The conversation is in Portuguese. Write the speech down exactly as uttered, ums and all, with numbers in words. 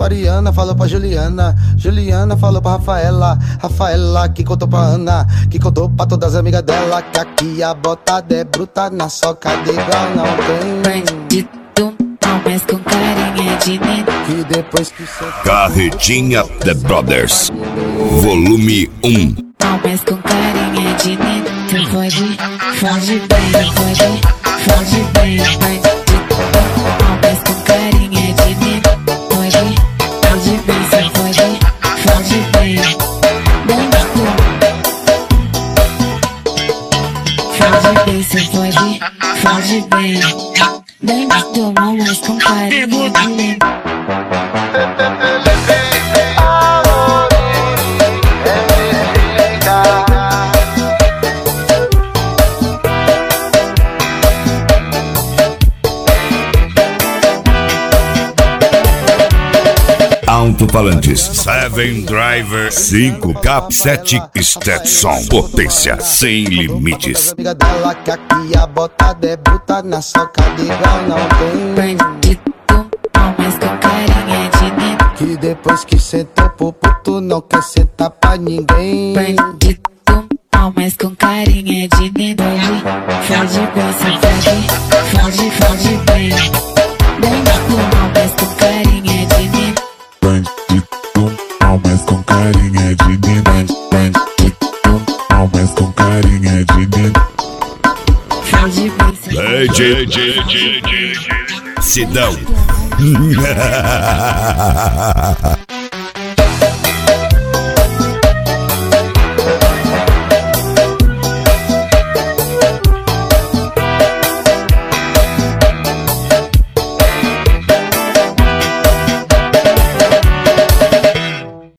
pra Ariana, falou pra Juliana, Juliana falou pra Rafaela, Rafaela que contou pra Ana, que contou pra todas as amigas dela, que aqui a botada é bruta, na socada igual não tem. Bandido, mas com carinha de menino. Que depois que cê... Carretinha The Brothers, volume um. Mas com carinha de menino. Tu pode, pode bem, pode, pode bem. Bandido, mas com carinha de menino. Pode, pode bem, cê pode, pode bem. Bandido, pode bem, cê pode, pode bem. Bandido, mas com carinha de menino. Alto-falantes Seven Driver cinco Cap sete Stetson, potência sem limites. Amiga dela que aqui a botada é bruta, na socada igual não tem. Bandido, mas com carinha de menino. Que depois que sentou pro puto não quer sentar pra ninguém. Bandido, mas com carinha de menino. Fode bem, cê fode, fode, fode bem. Bandido, mas com carinha de menino. Bandido, mas com carinha de menino. Bandido, mas com carinha de menino. Fode bem, cê Sidão.